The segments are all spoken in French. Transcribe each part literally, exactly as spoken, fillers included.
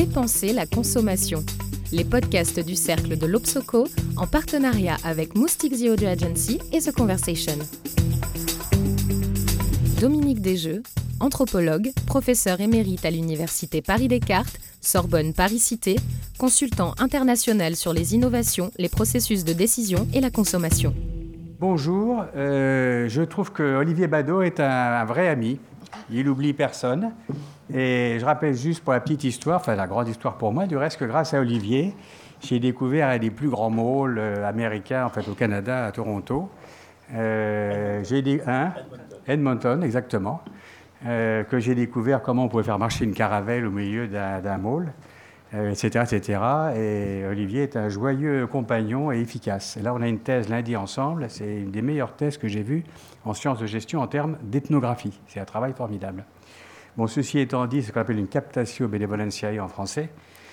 Repenser la consommation. Les podcasts du Cercle de l'Obsoco en partenariat avec Moustique The Audio Agency et The Conversation. Dominique Desjeux, anthropologue, professeur émérite à l'Université Paris-Descartes, Sorbonne Paris-Cité, consultant international sur les innovations, les processus de décision et la consommation. Bonjour, euh, je trouve que Olivier Badeau est un, un vrai ami. Il n'oublie personne. Et je rappelle juste pour la petite histoire, enfin la grande histoire pour moi, du reste que grâce à Olivier, j'ai découvert un des plus grands malls euh, américains, en fait au Canada, à Toronto. Euh, j'ai dit un, Edmonton, exactement, euh, que j'ai découvert comment on pouvait faire marcher une caravelle au milieu d'un, d'un mall, euh, et cetera, et cetera. Et Olivier est un joyeux compagnon et efficace. Et là, on a une thèse lundi ensemble. C'est une des meilleures thèses que j'ai vues en sciences de gestion en termes d'ethnographie. C'est un travail formidable. Bon, ceci étant dit, c'est ce qu'on appelle une captatio benevolentiae en français,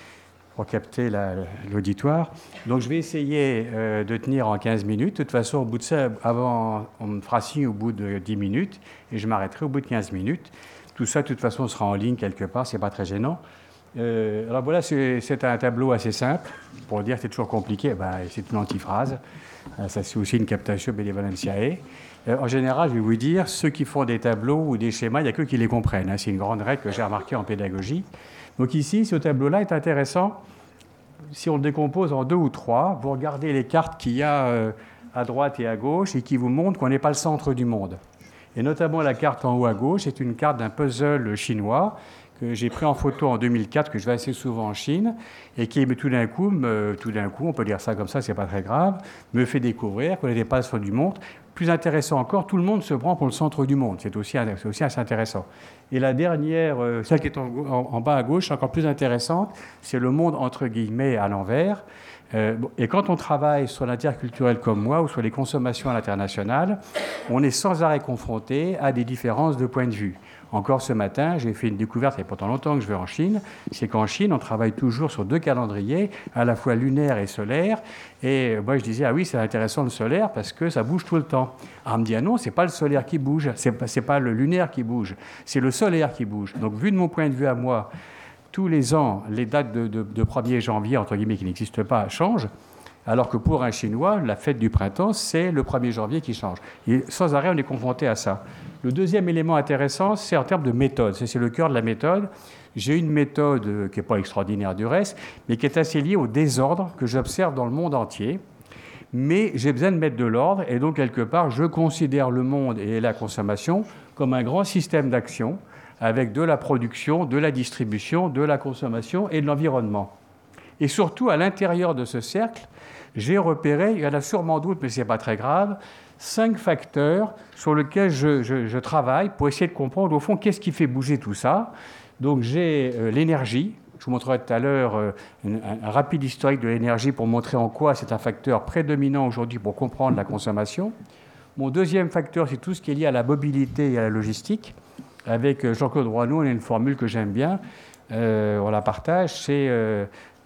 pour capter la, l'auditoire. Donc, je vais essayer euh, de tenir en quinze minutes. De toute façon, au bout de ça, avant, on me fera signe au bout de dix minutes, et je m'arrêterai au bout de quinze minutes. Tout ça, de toute façon, sera en ligne quelque part, c'est pas très gênant. Euh, alors voilà, c'est, c'est un tableau assez simple. Pour dire que c'est toujours compliqué, ben, c'est une antiphrase. Euh, ça, c'est aussi une captatio benevolentiae. Euh, en général, je vais vous dire, ceux qui font des tableaux ou des schémas, il n'y a que qui les comprennent. Hein. C'est une grande règle que j'ai remarquée en pédagogie. Donc ici, ce tableau-là est intéressant. Si on le décompose en deux ou trois, vous regardez les cartes qu'il y a euh, à droite et à gauche et qui vous montrent qu'on n'est pas le centre du monde. Et notamment la carte en haut à gauche, c'est une carte d'un puzzle chinois que j'ai pris en photo en deux mille quatre, que je vais assez souvent en Chine, et qui, tout d'un coup, me, tout d'un coup, on peut dire ça comme ça, c'est pas très grave, me fait découvrir qu'on n'était pas le centre du monde. Plus intéressant encore, tout le monde se prend pour le centre du monde. C'est aussi, c'est aussi assez intéressant. Et la dernière, celle qui est en, en, en bas à gauche, encore plus intéressante, c'est le monde entre guillemets à l'envers. Euh, et quand on travaille sur l'interculturel comme moi ou sur les consommations à l'international, on est sans arrêt confronté à des différences de point de vue. Encore ce matin, j'ai fait une découverte, il y a pourtant longtemps que je vais en Chine, c'est qu'en Chine, on travaille toujours sur deux calendriers, à la fois lunaire et solaire. Et moi, je disais, ah oui, c'est intéressant le solaire parce que ça bouge tout le temps. Alors, on me dit, ah non, c'est pas le solaire qui bouge, c'est pas, c'est pas le lunaire qui bouge, c'est le solaire qui bouge. Donc, vu de mon point de vue à moi, tous les ans, les dates de, de, de premier janvier, entre guillemets, qui n'existent pas, changent. Alors que pour un Chinois, la fête du printemps, c'est le premier janvier qui change. Et sans arrêt, on est confronté à ça. Le deuxième élément intéressant, c'est en termes de méthode. C'est, c'est le cœur de la méthode. J'ai une méthode qui n'est pas extraordinaire du reste, mais qui est assez liée au désordre que j'observe dans le monde entier. Mais j'ai besoin de mettre de l'ordre, et donc, quelque part, je considère le monde et la consommation comme un grand système d'action, avec de la production, de la distribution, de la consommation et de l'environnement. Et surtout, à l'intérieur de ce cercle, j'ai repéré, il y en a sûrement d'autres, mais ce n'est pas très grave, cinq facteurs sur lesquels je, je, je travaille pour essayer de comprendre, au fond, qu'est-ce qui fait bouger tout ça. Donc, j'ai euh, l'énergie. Je vous montrerai tout à l'heure euh, un, un rapide historique de l'énergie pour montrer en quoi c'est un facteur prédominant aujourd'hui pour comprendre la consommation. Mon deuxième facteur, c'est tout ce qui est lié à la mobilité et à la logistique. Avec Jean-Claude Roineau, on a une formule que j'aime bien, euh, on la partage, c'est euh,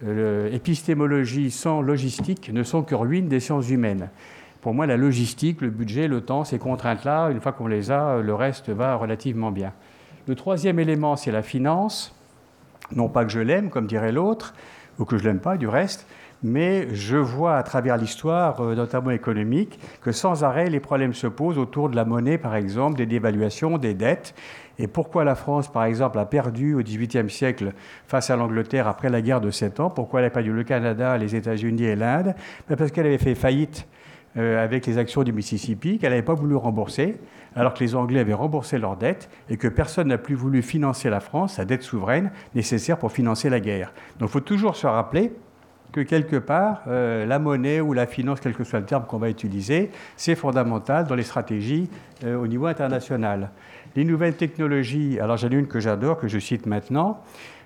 l'épistémologie sans logistique ne sont que ruines des sciences humaines. Pour moi, la logistique, le budget, le temps, ces contraintes-là, une fois qu'on les a, le reste va relativement bien. Le troisième élément, c'est la finance. Non pas que je l'aime, comme dirait l'autre, ou que je ne l'aime pas du reste, mais je vois à travers l'histoire, notamment économique, que sans arrêt, les problèmes se posent autour de la monnaie, par exemple, des dévaluations, des dettes. Et pourquoi la France, par exemple, a perdu au dix-huitième siècle face à l'Angleterre après la guerre de Sept Ans? Pourquoi elle a perdu le Canada, les États-Unis et l'Inde? Parce qu'elle avait fait faillite euh, avec les actions du Mississippi, qu'elle n'avait pas voulu rembourser, alors que les Anglais avaient remboursé leurs dettes et que personne n'a plus voulu financer la France, sa dette souveraine, nécessaire pour financer la guerre. Donc il faut toujours se rappeler que quelque part, euh, la monnaie ou la finance, quel que soit le terme qu'on va utiliser, c'est fondamental dans les stratégies euh, au niveau international. Les nouvelles technologies, alors j'en ai une que j'adore, que je cite maintenant.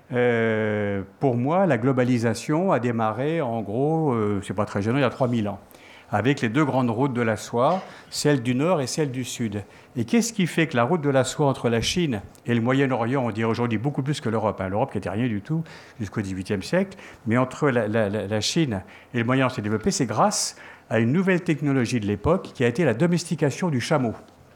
Euh, pour moi, la globalisation a démarré, en gros, euh, c'est pas très gênant, il y a trois mille ans, avec les deux grandes routes de la soie, celle du Nord et celle du Sud. Et qu'est-ce qui fait que la route de la soie entre la Chine et le Moyen-Orient, on dirait aujourd'hui beaucoup plus que l'Europe, hein, l'Europe qui n'était rien du tout jusqu'au dix-huitième siècle, mais entre la, la, la Chine et le Moyen-Orient s'est développé, c'est grâce à une nouvelle technologie de l'époque qui a été la domestication du chameau.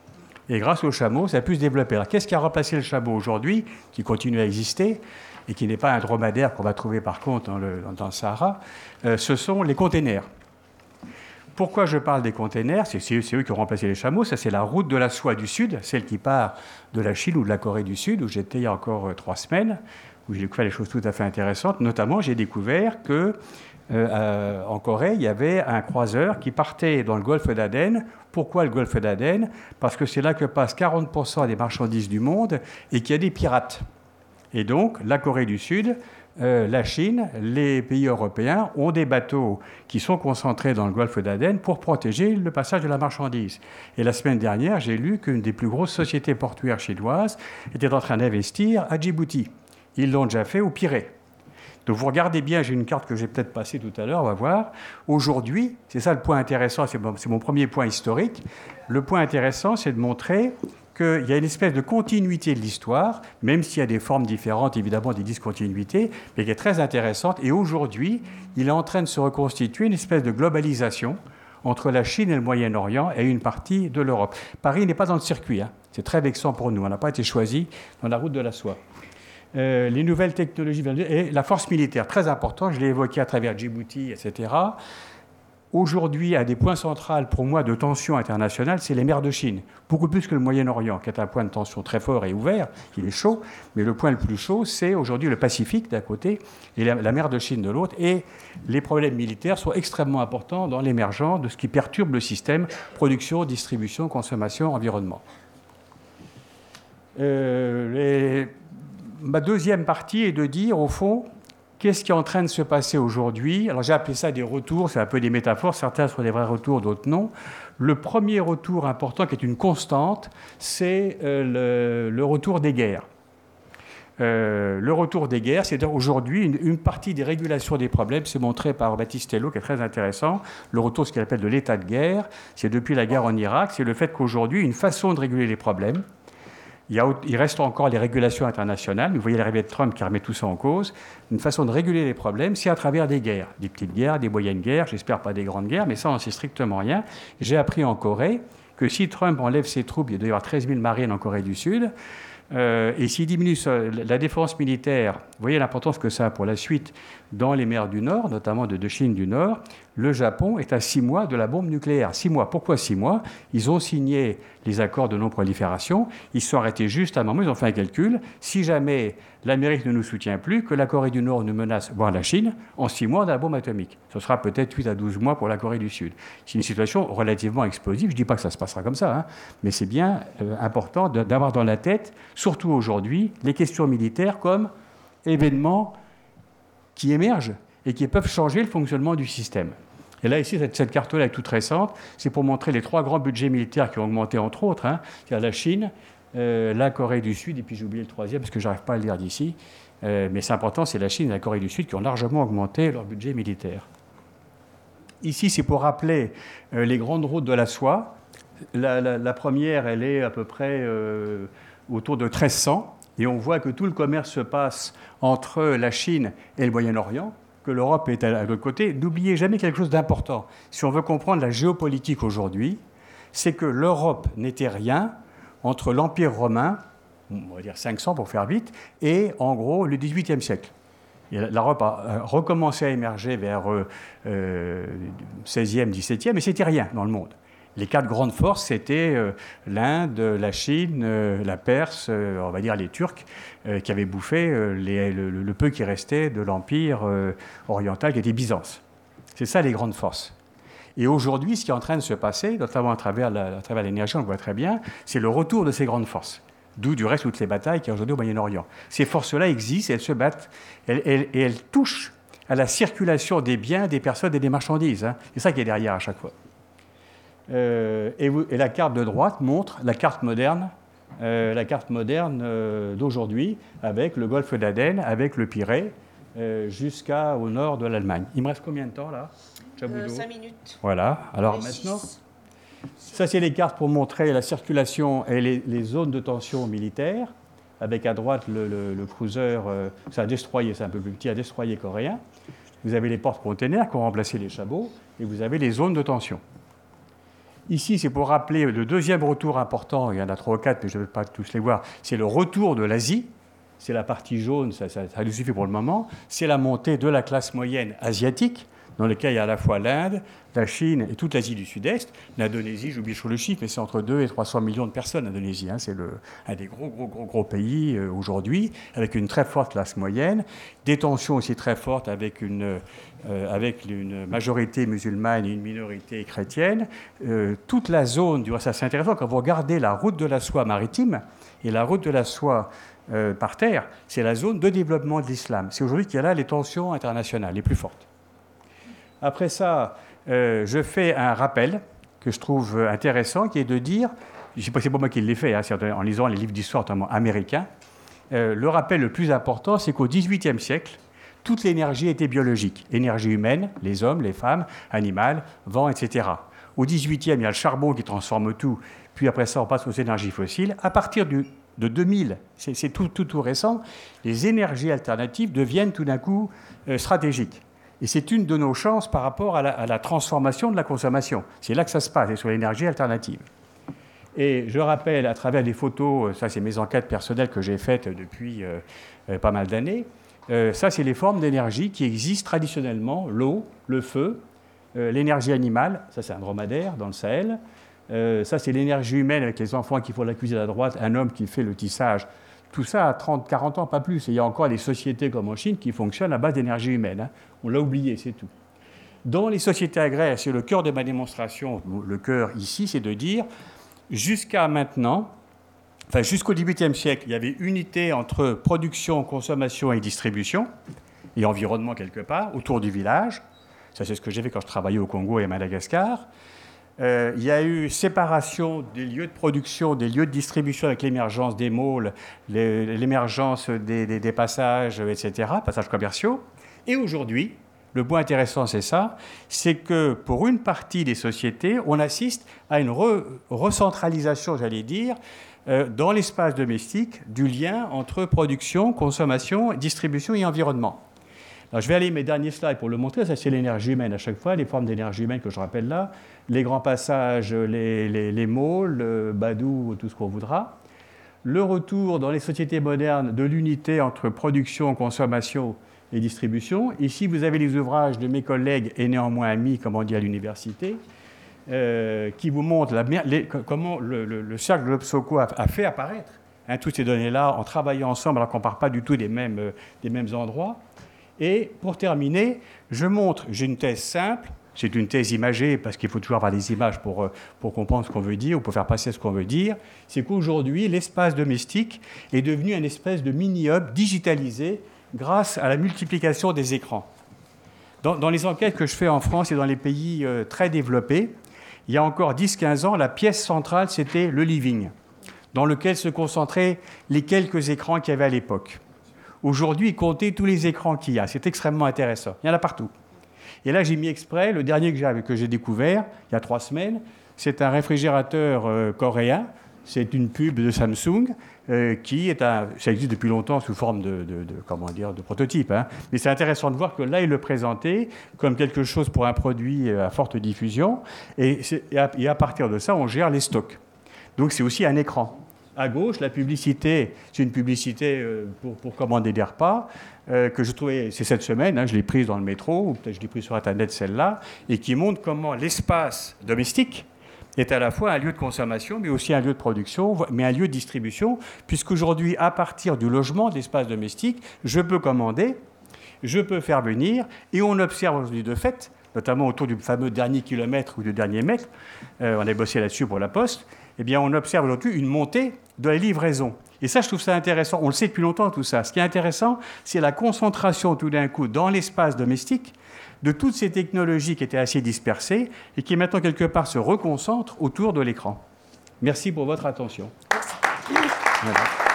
Et grâce au chameau, ça a pu se développer. Alors, qu'est-ce qui a remplacé le chameau aujourd'hui, qui continue à exister, et qui n'est pas un dromadaire qu'on va trouver par contre dans le, dans le Sahara? euh, Ce sont les containers. Pourquoi je parle des containers? C'est, c'est, c'est eux qui ont remplacé les chameaux. Ça, c'est la route de la soie du Sud, celle qui part de la Chine ou de la Corée du Sud, où j'étais il y a encore euh, trois semaines, où j'ai découvert des choses tout à fait intéressantes. Notamment, j'ai découvert que euh, euh, en Corée, il y avait un croiseur qui partait dans le golfe d'Aden. Pourquoi le golfe d'Aden? Parce que c'est là que passent quarante pour cent des marchandises du monde et qu'il y a des pirates. Et donc, la Corée du Sud, euh, la Chine, les pays européens ont des bateaux qui sont concentrés dans le golfe d'Aden pour protéger le passage de la marchandise. Et la semaine dernière, j'ai lu qu'une des plus grosses sociétés portuaires chinoises était en train d'investir à Djibouti. Ils l'ont déjà fait au Pirée. Donc vous regardez bien, j'ai une carte que j'ai peut-être passée tout à l'heure, on va voir. Aujourd'hui, c'est ça le point intéressant, c'est mon, c'est mon premier point historique. Le point intéressant, c'est de montrer qu'il y a une espèce de continuité de l'histoire, même s'il y a des formes différentes, évidemment, des discontinuités, mais qui est très intéressante. Et aujourd'hui, il est en train de se reconstituer une espèce de globalisation entre la Chine et le Moyen-Orient et une partie de l'Europe. Paris n'est pas dans le circuit, hein. C'est très vexant pour nous. On n'a pas été choisi dans la route de la soie. Euh, les nouvelles technologies et la force militaire, très important, je l'ai évoqué à travers Djibouti, et cetera. Aujourd'hui, un des points centraux pour moi de tension internationale, c'est les mers de Chine. Beaucoup plus que le Moyen-Orient, qui est un point de tension très fort et ouvert, il est chaud, mais le point le plus chaud, c'est aujourd'hui le Pacifique d'un côté et la, la mer de Chine de l'autre. Et les problèmes militaires sont extrêmement importants dans l'émergence de ce qui perturbe le système production, distribution, consommation, environnement. Euh, les... Ma deuxième partie est de dire, au fond, qu'est-ce qui est en train de se passer aujourd'hui? Alors j'ai appelé ça des retours, c'est un peu des métaphores, certains sont des vrais retours, d'autres non. Le premier retour important, qui est une constante, c'est euh, le, le retour des guerres. Euh, le retour des guerres, c'est-à-dire aujourd'hui, une, une partie des régulations des problèmes, c'est montré par Battistello, qui est très intéressant. Le retour, ce qu'il appelle de l'état de guerre, c'est depuis la guerre en Irak, c'est le fait qu'aujourd'hui, une façon de réguler les problèmes, Il, y a, il reste encore les régulations internationales. Vous voyez l'arrivée de Trump qui remet tout ça en cause. Une façon de réguler les problèmes, c'est à travers des guerres. Des petites guerres, des moyennes guerres, j'espère pas des grandes guerres, mais ça, on ne sait strictement rien. J'ai appris en Corée que si Trump enlève ses troupes, il doit y avoir treize mille marines en Corée du Sud, euh, et s'il diminue la défense militaire, vous voyez l'importance que ça a pour la suite dans les mers du Nord, notamment de, de Chine du Nord, le Japon est à six mois de la bombe nucléaire. Six mois. Pourquoi six mois? Ils ont signé les accords de non-prolifération. Ils se sont arrêtés juste à un moment. Ils ont fait un calcul. Si jamais l'Amérique ne nous soutient plus, que la Corée du Nord nous menace, voire la Chine, en six mois, on a la bombe atomique. Ce sera peut-être huit à douze mois pour la Corée du Sud. C'est une situation relativement explosive. Je ne dis pas que ça se passera comme ça, hein, mais c'est bien euh, important de, d'avoir dans la tête, surtout aujourd'hui, les questions militaires comme événements qui émergent et qui peuvent changer le fonctionnement du système. Et là, ici, cette, cette carte-là est toute récente. C'est pour montrer les trois grands budgets militaires qui ont augmenté, entre autres. Hein. Il y a la Chine, euh, la Corée du Sud, et puis j'ai oublié le troisième, parce que je n'arrive pas à le lire d'ici. Euh, mais c'est important, c'est la Chine et la Corée du Sud qui ont largement augmenté leur budget militaire. Ici, c'est pour rappeler euh, les grandes routes de la soie. La, la, la première, elle est à peu près euh, autour de treize cents. Et on voit que tout le commerce se passe entre la Chine et le Moyen-Orient, que l'Europe est à l'autre côté. N'oubliez jamais quelque chose d'important. Si on veut comprendre la géopolitique aujourd'hui, c'est que l'Europe n'était rien entre l'Empire romain, on va dire cinq cents pour faire vite, et en gros le dix-huitième siècle. Et l'Europe a recommencé à émerger vers euh, seizième, dix-septième, et c'était rien dans le monde. Les quatre grandes forces, c'était euh, l'Inde, la Chine, euh, la Perse, euh, on va dire les Turcs, euh, qui avaient bouffé euh, les, le, le peu qui restait de l'empire euh, oriental, qui était Byzance. C'est ça les grandes forces. Et aujourd'hui, ce qui est en train de se passer, notamment à travers, la, à travers l'énergie, on le voit très bien, c'est le retour de ces grandes forces. D'où du reste toutes les batailles qu'il y a aujourd'hui au Moyen-Orient. Ces forces-là existent, elles se battent, elles, elles, et elles touchent à la circulation des biens, des personnes et des marchandises. Hein. C'est ça qui est derrière à chaque fois. Euh, et, vous, et la carte de droite montre la carte moderne, euh, la carte moderne euh, d'aujourd'hui, avec le golfe d'Aden, avec le Pirée, euh, jusqu'au nord de l'Allemagne. Il me reste combien de temps là, euh, Cinq minutes. Voilà. Alors et maintenant, six. Ça c'est les cartes pour montrer la circulation et les, les zones de tension militaire, avec à droite le, le, le cruiser, euh, c'est un destroyer, c'est un peu plus petit, un destroyer coréen. Vous avez les porte-containers qui ont remplacé les chameaux, et vous avez les zones de tension. Ici, c'est pour rappeler le deuxième retour important, il y en a trois ou quatre, mais je ne vais pas tous les voir, c'est le retour de l'Asie. C'est la partie jaune, ça, ça, ça nous suffit pour le moment. C'est la montée de la classe moyenne asiatique, dans laquelle il y a à la fois l'Inde, la Chine et toute l'Asie du Sud-Est. L'Indonésie, j'oublie toujours le chiffre, mais c'est entre deux et trois cents millions de personnes, l'Indonésie. Hein. C'est le, un des gros, gros, gros, gros pays euh, aujourd'hui, avec une très forte classe moyenne, des tensions aussi très fortes avec une, euh, avec une majorité musulmane et une minorité chrétienne. Euh, toute la zone, du ça c'est intéressant, quand vous regardez la route de la soie maritime et la route de la soie euh, par terre, c'est la zone de développement de l'islam. C'est aujourd'hui qu'il y a là les tensions internationales les plus fortes. Après ça, euh, je fais un rappel que je trouve intéressant, qui est de dire, je ne sais pas si c'est pas moi qui l'ai fait, hein, c'est en lisant les livres d'histoire, notamment américains, euh, le rappel le plus important, c'est qu'au dix-huitième siècle, toute l'énergie était biologique. Énergie humaine, les hommes, les femmes, animales, vent, et cetera. Au dix-huitième, il y a le charbon qui transforme tout, puis après ça, on passe aux énergies fossiles. À partir du, de deux mille, c'est, c'est tout, tout, tout récent, les énergies alternatives deviennent tout d'un coup euh, stratégiques. Et c'est une de nos chances par rapport à la, à la transformation de la consommation. C'est là que ça se passe, et sur l'énergie alternative. Et je rappelle, à travers les photos, ça c'est mes enquêtes personnelles que j'ai faites depuis euh, pas mal d'années, euh, ça c'est les formes d'énergie qui existent traditionnellement, l'eau, le feu, euh, l'énergie animale, ça c'est un dromadaire dans le Sahel, euh, ça c'est l'énergie humaine avec les enfants qui font la cuisine à droite, un homme qui fait le tissage. Tout ça à trente, quarante ans, pas plus. Et il y a encore des sociétés comme en Chine qui fonctionnent à base d'énergie humaine. Hein. On l'a oublié, c'est tout. Dans les sociétés agraires, c'est le cœur de ma démonstration, le cœur ici, c'est de dire, jusqu'à maintenant, enfin jusqu'au dix-huitième siècle, il y avait unité entre production, consommation et distribution, et environnement quelque part, autour du village. Ça, c'est ce que j'ai fait quand je travaillais au Congo et à Madagascar. Euh, il y a eu séparation des lieux de production, des lieux de distribution avec l'émergence des malls, les, l'émergence des, des, des passages, et cetera, passages commerciaux. Et aujourd'hui, le point intéressant, c'est ça, c'est que pour une partie des sociétés, on assiste à une re, recentralisation, j'allais dire, euh, dans l'espace domestique, du lien entre production, consommation, distribution et environnement. Alors, je vais aller mes derniers slides pour le montrer. Ça, c'est l'énergie humaine à chaque fois, les formes d'énergie humaine que je rappelle là. Les grands passages, les, les, les malls, le Badou, tout ce qu'on voudra. Le retour dans les sociétés modernes de l'unité entre production, consommation et distribution. Ici, vous avez les ouvrages de mes collègues et néanmoins amis, comme on dit à l'université, euh, qui vous montrent la, les, comment le, le, le cercle de l'Obsoco a, a fait apparaître hein, toutes ces données-là en travaillant ensemble, alors qu'on ne part pas du tout des mêmes, euh, des mêmes endroits. Et pour terminer, je montre, j'ai une thèse simple, c'est une thèse imagée parce qu'il faut toujours avoir des images pour, pour comprendre ce qu'on veut dire ou pour faire passer ce qu'on veut dire, c'est qu'aujourd'hui, l'espace domestique est devenu un espèce de mini-hub digitalisé grâce à la multiplication des écrans. Dans, dans les enquêtes que je fais en France et dans les pays euh, très développés, il y a encore dix à quinze ans, la pièce centrale, c'était le living, dans lequel se concentraient les quelques écrans qu'il y avait à l'époque. Aujourd'hui, comptez tous les écrans qu'il y a. C'est extrêmement intéressant. Il y en a partout. Et là, j'ai mis exprès, le dernier que j'ai, que j'ai découvert, il y a trois semaines, c'est un réfrigérateur euh, coréen. C'est une pub de Samsung euh, qui est un... Ça existe depuis longtemps sous forme de, de, de, comment dire, de prototype. Hein. Mais c'est intéressant de voir que là, il le présentait comme quelque chose pour un produit à forte diffusion. Et, et, à, et à partir de ça, on gère les stocks. Donc, c'est aussi un écran. À gauche, la publicité, c'est une publicité euh, pour, pour commander des repas euh, que je trouvais, c'est cette semaine, hein, je l'ai prise dans le métro, ou peut-être je l'ai prise sur Internet, celle-là, et qui montre comment l'espace domestique est à la fois un lieu de consommation, mais aussi un lieu de production, mais un lieu de distribution, puisqu'aujourd'hui, à partir du logement, de l'espace domestique, je peux commander, je peux faire venir, et on observe aujourd'hui de fait, notamment autour du fameux dernier kilomètre ou du dernier mètre, euh, on a bossé là-dessus pour la Poste, eh bien, on observe aujourd'hui une montée de la livraison. Et ça, je trouve ça intéressant. On le sait depuis longtemps, tout ça. Ce qui est intéressant, c'est la concentration, tout d'un coup, dans l'espace domestique, de toutes ces technologies qui étaient assez dispersées et qui, maintenant, quelque part, se reconcentrent autour de l'écran. Merci pour votre attention. Voilà.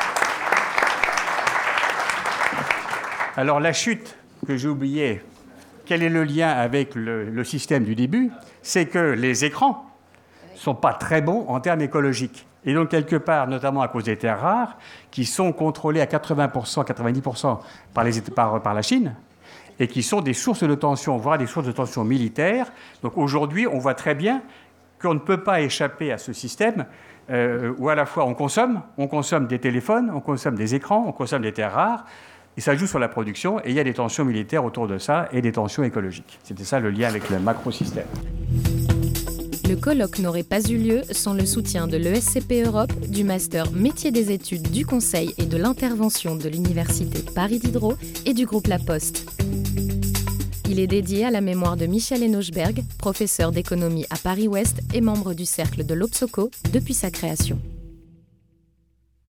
Alors, la chute que j'ai oubliée, quel est le lien avec le, le système du début? C'est que les écrans ne sont pas très bons en termes écologiques. Et donc, quelque part, notamment à cause des terres rares, qui sont contrôlées à quatre-vingts pour cent, quatre-vingt-dix pour cent par, les, par, par la Chine, et qui sont des sources de tension, voire des sources de tension militaires. Donc aujourd'hui, on voit très bien qu'on ne peut pas échapper à ce système euh, où à la fois on consomme, on consomme des téléphones, on consomme des écrans, on consomme des terres rares, et ça joue sur la production, et il y a des tensions militaires autour de ça et des tensions écologiques. C'était ça le lien avec le macro-système. Le colloque n'aurait pas eu lieu sans le soutien de l'E S C P Europe, du Master Métier des études du Conseil et de l'intervention de l'Université Paris Diderot et du groupe La Poste. Il est dédié à la mémoire de Michel Henochberg, professeur d'économie à Paris-Ouest et membre du cercle de l'Obsoco depuis sa création.